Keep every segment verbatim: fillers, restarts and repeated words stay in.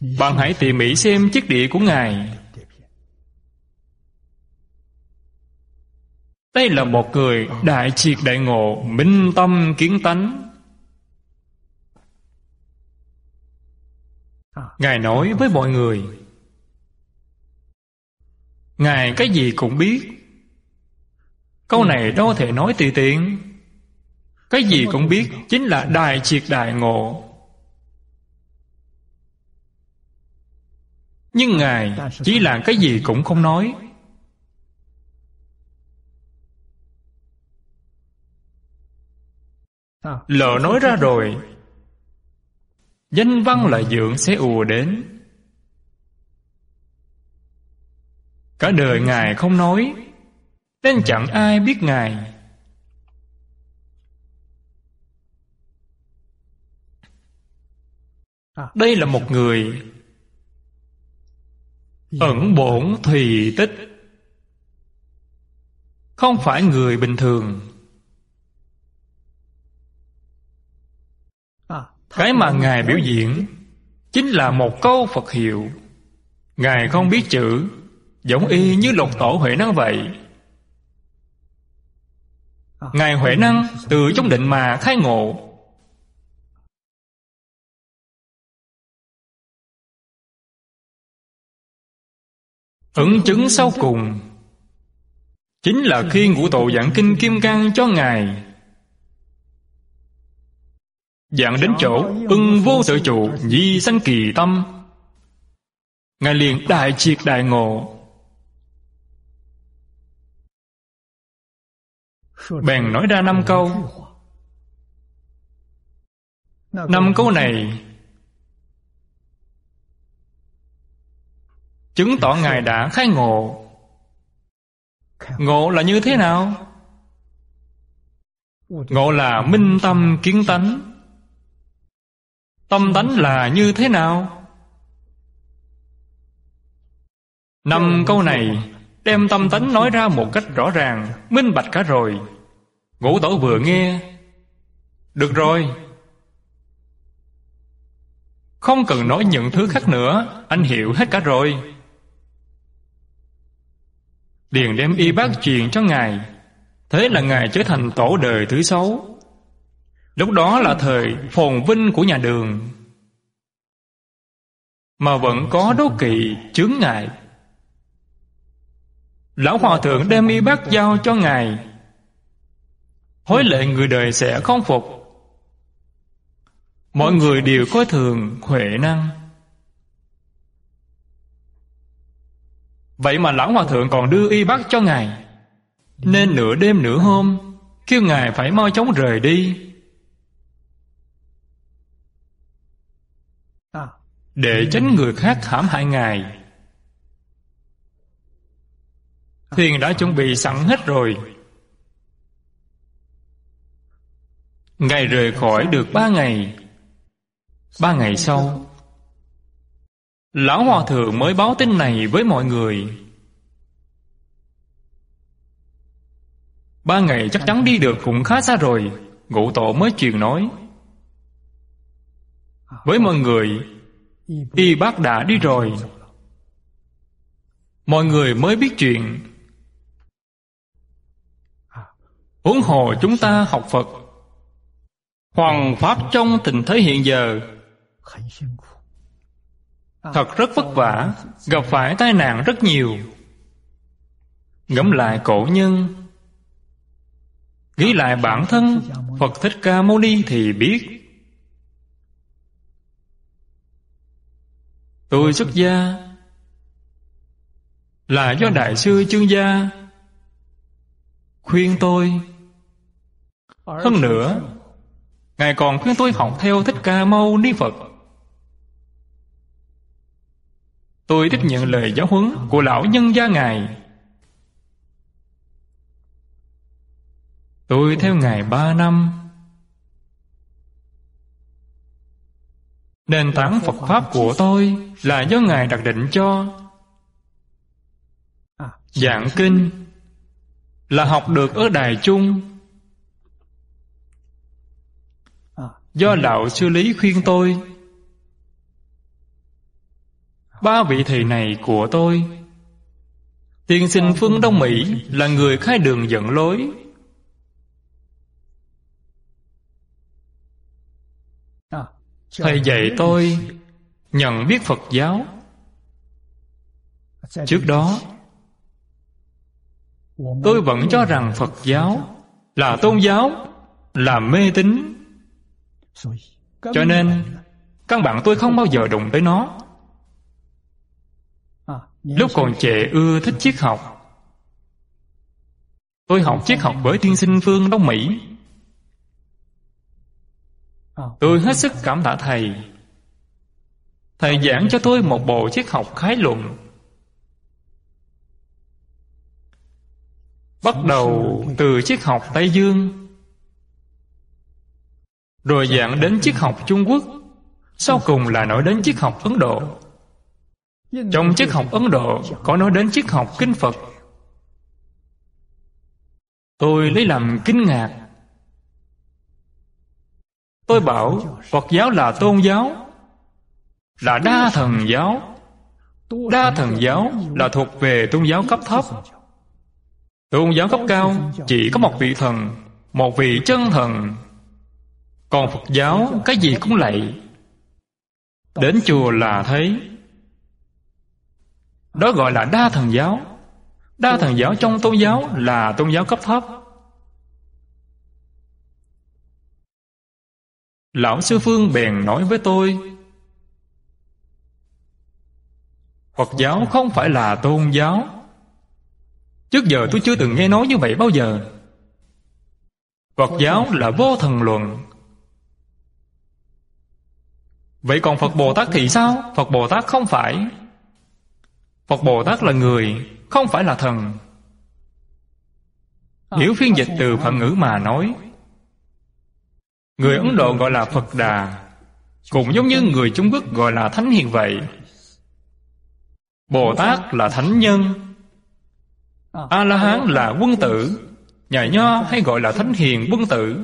Bạn hãy tỉ mỉ xem chiếc đĩa của Ngài. Đây là một người đại triệt đại ngộ, minh tâm kiến tánh. Ngài nói với mọi người, Ngài cái gì cũng biết. Câu này đâu thể nói tùy tiện. Cái gì cũng biết chính là đại triệt đại ngộ. Nhưng Ngài chỉ là cái gì cũng không nói. Lỡ nói ra rồi, danh văn lợi dưỡng sẽ ùa đến. Cả đời Ngài không nói, nên chẳng ai biết Ngài. Đây là một người ẩn bổn thùy tích, không phải người bình thường. Cái mà Ngài biểu diễn chính là một câu Phật hiệu. Ngài không biết chữ, giống y như Lục Tổ Huệ Năng vậy. Ngài Huệ Năng từ trong định mà khai ngộ. Ấn chứng sau cùng chính là khi Ngũ Tổ giảng kinh Kim Cang cho Ngài. Giảng đến chỗ ưng vô tự trụ, nhi sanh kỳ tâm, Ngài liền đại triệt đại ngộ. Bèn nói ra năm câu. Năm câu này chứng tỏ Ngài đã khai ngộ. Ngộ là như thế nào? Ngộ là minh tâm kiến tánh. Tâm tánh là như thế nào? Năm câu này đem tâm tánh nói ra một cách rõ ràng, minh bạch cả rồi. Ngũ Tổ vừa nghe, được rồi, không cần nói những thứ khác nữa, anh hiểu hết cả rồi. Liền đem y bác truyền cho Ngài. Thế là Ngài trở thành tổ đời thứ sáu. Lúc đó là thời phồn vinh của nhà Đường, mà vẫn có đố kỵ chướng ngại. Lão Hòa Thượng đem y bác giao cho Ngài, hối lệ người đời sẽ không phục. Mọi người đều coi thường Huệ Năng. Vậy mà Lão Hòa Thượng còn đưa y bác cho Ngài, nên nửa đêm nửa hôm kêu Ngài phải mau chóng rời đi, để tránh người khác hãm hại Ngài. Thuyền đã chuẩn bị sẵn hết rồi. Ngài rời khỏi được ba ngày. Ba ngày sau, Lão Hòa Thượng mới báo tin này với mọi người. Ba ngày chắc chắn đi được cũng khá xa rồi. Ngũ Tổ mới truyền nói với mọi người, y bác đã đi rồi. Mọi người mới biết chuyện. Huống hồ chúng ta học Phật, hoằng pháp trong tình thế hiện giờ, thật rất vất vả, gặp phải tai nạn rất nhiều. Ngẫm lại cổ nhân, nghĩ lại bản thân Phật Thích Ca Mâu Ni thì biết. Tôi xuất gia là do Đại sư Chương Gia khuyên tôi. Hơn nữa, Ngài còn khuyên tôi học theo Thích Ca Mâu Ni Phật. Tôi tiếp nhận lời giáo huấn của lão nhân gia Ngài. Tôi theo Ngài ba năm. Nền tảng Phật Pháp của tôi là do Ngài đặt định cho. Giảng kinh là học được ở Đài Trung, do lão sư Lý khuyên tôi. Ba vị thầy này của tôi, tiên sinh phương Đông Mỹ là người khai đường dẫn lối. Thầy dạy tôi nhận biết Phật giáo. Trước đó, tôi vẫn cho rằng Phật giáo là tôn giáo, là mê tín. Cho nên, căn bản tôi không bao giờ đụng tới nó. Lúc còn trẻ ưa thích triết học, tôi học triết học với tiên sinh phương Đông Mỹ. Tôi hết sức cảm tạ thầy. Thầy giảng cho tôi một bộ triết học khái luận. Bắt đầu từ triết học Tây Dương, rồi giảng đến triết học Trung Quốc, sau cùng là nói đến triết học Ấn Độ. Trong triết học Ấn Độ có nói đến triết học Kinh Phật. Tôi lấy làm kinh ngạc. Tôi bảo Phật giáo là tôn giáo, là đa thần giáo. Đa thần giáo là thuộc về tôn giáo cấp thấp. Tôn giáo cấp cao chỉ có một vị thần, một vị chân thần. Còn Phật giáo cái gì cũng lạy. Đến chùa là thấy. Đó gọi là đa thần giáo. Đa thần giáo trong tôn giáo là tôn giáo cấp thấp. Lão Sư Phương bèn nói với tôi, Phật giáo không phải là tôn giáo. Trước giờ tôi chưa từng nghe nói như vậy bao giờ. Phật giáo là vô thần luận. Vậy còn Phật Bồ Tát thì sao? Phật Bồ Tát không phải. Phật Bồ Tát là người, không phải là thần. Nếu phiên dịch từ Phật ngữ mà nói, người Ấn Độ gọi là Phật Đà, cũng giống như người Trung Quốc gọi là Thánh Hiền vậy. Bồ Tát là Thánh Nhân, A-la-hán là quân tử, nhà Nho hay gọi là Thánh Hiền quân tử.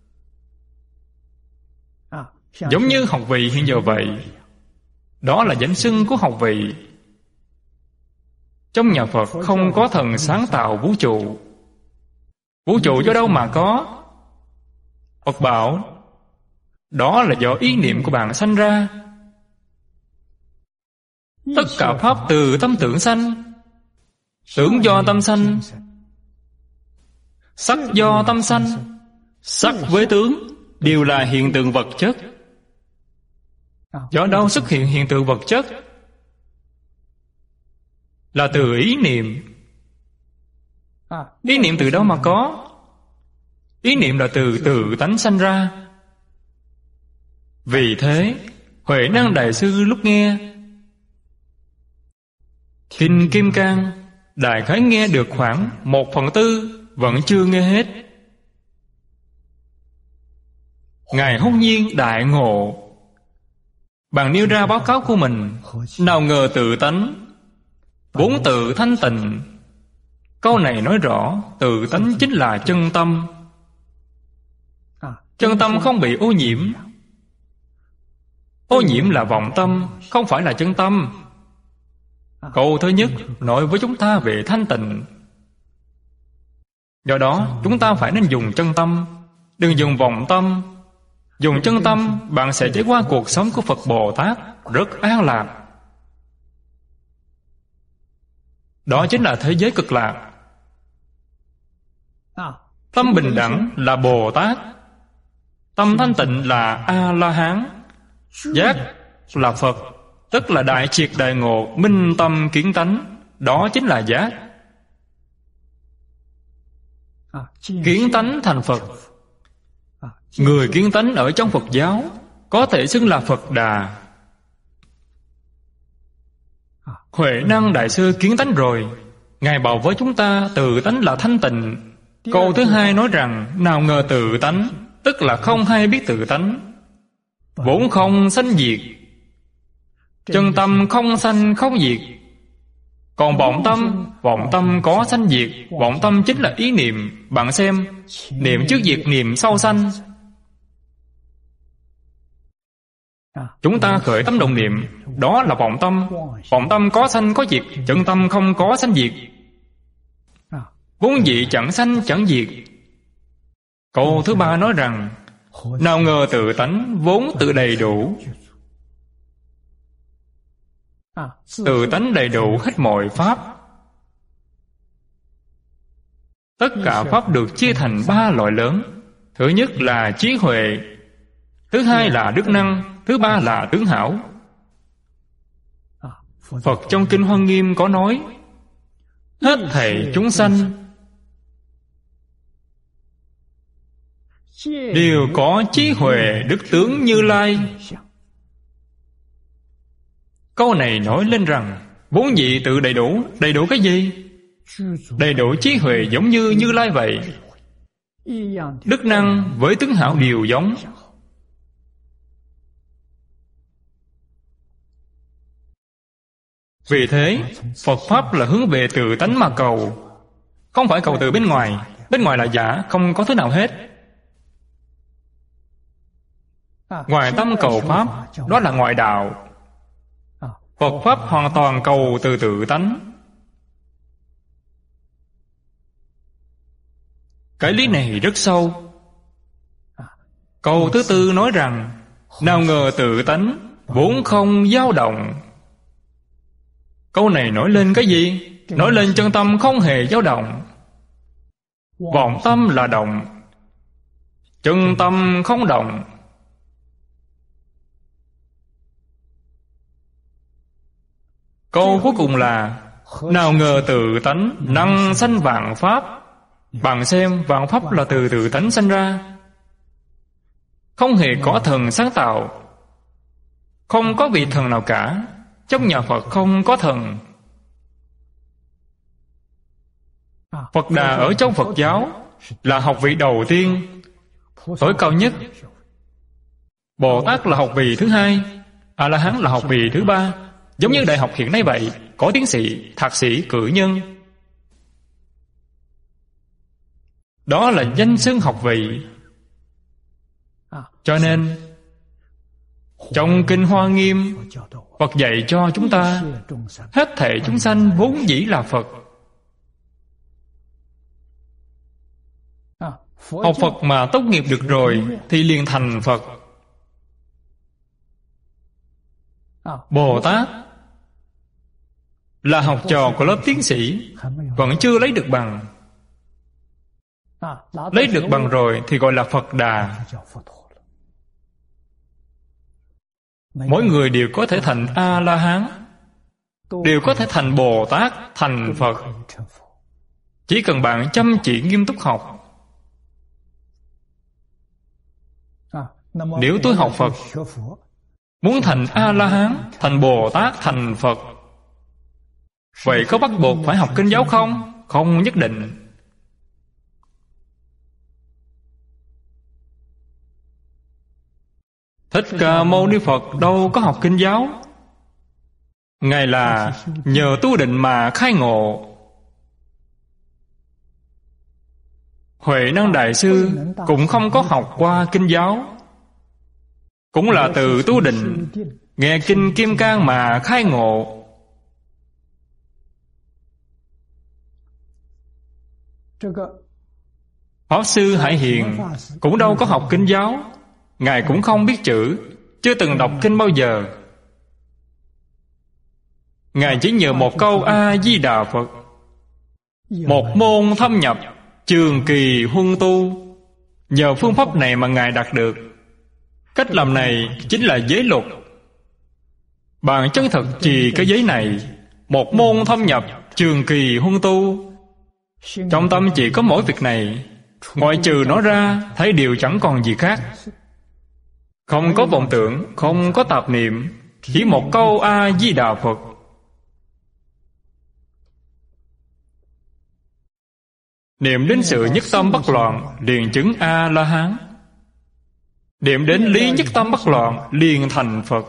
Giống như học vị hiện giờ vậy. Đó là danh xưng của học vị. Trong nhà Phật không có thần sáng tạo vũ trụ. Vũ trụ do đâu mà có? Phật bảo đó là do ý niệm của bạn sanh ra. Tất cả pháp từ tâm tưởng sanh. Tưởng do tâm sanh, sắc do tâm sanh. Sắc với tướng đều là hiện tượng vật chất. Do đâu xuất hiện hiện tượng vật chất? Là từ ý niệm. Ý niệm từ đâu mà có? Ý niệm là từ tự tánh sanh ra. Vì thế, Huệ Năng Đại Sư lúc nghe Kinh Kim Cang, đại khái nghe được khoảng một phần tư, vẫn chưa nghe hết. Ngài hốt nhiên đại ngộ. Bạn nêu ra báo cáo của mình, nào ngờ tự tánh, bốn tự thanh tịnh. Câu này nói rõ tự tánh chính là chân tâm. Chân tâm không bị ô nhiễm. Ô nhiễm là vọng tâm, không phải là chân tâm. Câu thứ nhất nói với chúng ta về thanh tịnh. Do đó chúng ta phải nên dùng chân tâm, đừng dùng vọng tâm. Dùng chân tâm, bạn sẽ trải qua cuộc sống của Phật Bồ Tát rất an lạc. Đó chính là thế giới cực lạc. Tâm bình đẳng là Bồ Tát, tâm thanh tịnh là A-la-hán, giác là Phật, tức là đại triệt đại ngộ, minh tâm kiến tánh. Đó chính là giác. Kiến tánh thành Phật. Người kiến tánh ở trong Phật giáo có thể xưng là Phật Đà. Huệ Năng Đại Sư kiến tánh rồi, Ngài bảo với chúng ta tự tánh là thanh tịnh. Câu thứ hai nói rằng nào ngờ tự tánh, tức là không hay biết tự tánh. Vốn không sanh diệt. Chân tâm không sanh không diệt. Còn vọng tâm, vọng tâm có sanh diệt. Vọng tâm chính là ý niệm. Bạn xem, niệm trước diệt, niệm sau sanh. Chúng ta khởi tâm động niệm, đó là vọng tâm. Vọng tâm có sanh có diệt, chân tâm không có sanh diệt. Vốn dĩ chẳng sanh chẳng diệt. Câu thứ ba nói rằng, nào ngờ tự tánh vốn tự đầy đủ. Tự tánh đầy đủ hết mọi pháp. Tất cả pháp được chia thành ba loại lớn. Thứ nhất là trí huệ, thứ hai là đức năng, thứ ba là tướng hảo. Phật trong Kinh Hoa Nghiêm có nói, hết thảy chúng sanh đều có trí huệ đức tướng Như Lai. Câu này nói lên rằng, vốn dĩ tự đầy đủ. Đầy đủ cái gì? Đầy đủ trí huệ giống như Như Lai vậy. Đức năng với tướng hảo đều giống. Vì thế, Phật Pháp là hướng về tự tánh mà cầu, không phải cầu từ bên ngoài. Bên ngoài là giả, không có thứ nào hết. Ngoài tâm cầu Pháp, đó là ngoại đạo. Phật Pháp hoàn toàn cầu từ tự tánh. Cái lý này rất sâu. Câu thứ tư nói rằng, nào ngờ tự tánh vốn không dao động. Câu này nói lên cái gì? Nói lên chân tâm không hề dao động. Vọng tâm là động, chân tâm không động. Câu cuối cùng là, nào ngờ tự tánh năng sanh vạn pháp. Bạn xem, vạn pháp là từ tự tánh sanh ra, không hề có thần sáng tạo, không có vị thần nào cả. Trong nhà Phật không có thần. Phật Đà ở trong Phật giáo là học vị đầu tiên, tối cao nhất. Bồ Tát là học vị thứ hai, A-la-hán là học vị thứ ba. Giống như đại học hiện nay vậy, có tiến sĩ, thạc sĩ, cử nhân. Đó là danh xưng học vị. Cho nên trong Kinh Hoa Nghiêm, Phật dạy cho chúng ta, hết thảy chúng sanh vốn dĩ là Phật. Học Phật mà tốt nghiệp được rồi thì liền thành Phật. Bồ Tát là học trò của lớp tiến sĩ, vẫn chưa lấy được bằng. Lấy được bằng rồi thì gọi là Phật Đà. Mỗi người đều có thể thành A-la-hán, đều có thể thành Bồ Tát, thành Phật. Chỉ cần bạn chăm chỉ nghiêm túc học. Nếu tôi học Phật, muốn thành A-la-hán, thành Bồ Tát, thành Phật, vậy có bắt buộc phải học kinh giáo không? Không nhất định. Thích Ca Mâu Ni Phật đâu có học kinh giáo. Ngài là nhờ tu định mà khai ngộ. Huệ Năng Đại Sư cũng không có học qua kinh giáo, cũng là từ tu định, nghe kinh Kim Cang mà khai ngộ. Pháp Sư Hải Hiền cũng đâu có học kinh giáo. Ngài cũng không biết chữ, chưa từng đọc kinh bao giờ. Ngài chỉ nhờ một câu A-di-đà Phật, một môn thâm nhập, trường kỳ huân tu. Nhờ phương pháp này mà Ngài đạt được. Cách làm này chính là giới luật. Bạn chân thật trì cái giới này, một môn thâm nhập, trường kỳ huân tu. Trong tâm chỉ có mỗi việc này, ngoại trừ nó ra, thấy điều chẳng còn gì khác. Không có vọng tưởng, không có tạp niệm, chỉ một câu A-di-đà Phật. Niệm đến sự nhất tâm bất loạn, liền chứng A-la-hán. Niệm đến lý nhất tâm bất loạn, liền thành Phật.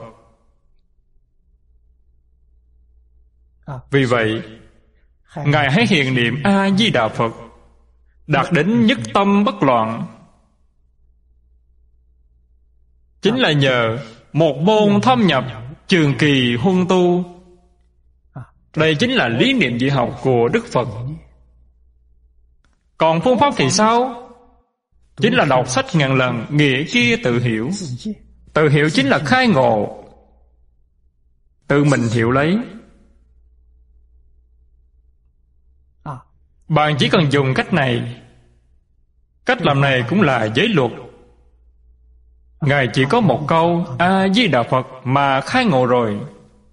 Vì vậy, Ngài hãy hiền niệm A-di-đà Phật, đạt đến nhất tâm bất loạn. Chính là nhờ một môn thâm nhập, trường kỳ huân tu. Đây chính là lý niệm dạy học của Đức Phật. Còn phương pháp thì sao? Chính là đọc sách ngàn lần, nghĩa kia tự hiểu. Tự hiểu chính là khai ngộ, tự mình hiểu lấy. Bạn chỉ cần dùng cách này. Cách làm này cũng là giới luật. Ngài chỉ có một câu A-di-đà Phật mà khai ngộ rồi.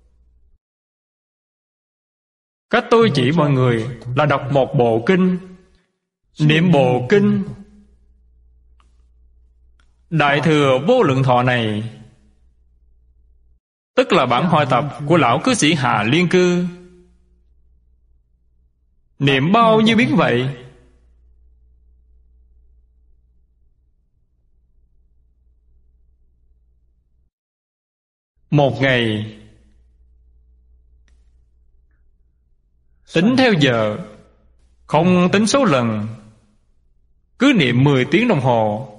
Cách tôi chỉ mọi người là đọc một bộ kinh. Niệm bộ kinh Đại Thừa Vô Lượng Thọ này, tức là bản hội tập của lão cư sĩ Hà Liên Cư. Niệm bao nhiêu biến vậy? Một ngày tính theo giờ, không tính số lần, cứ niệm mười tiếng đồng hồ.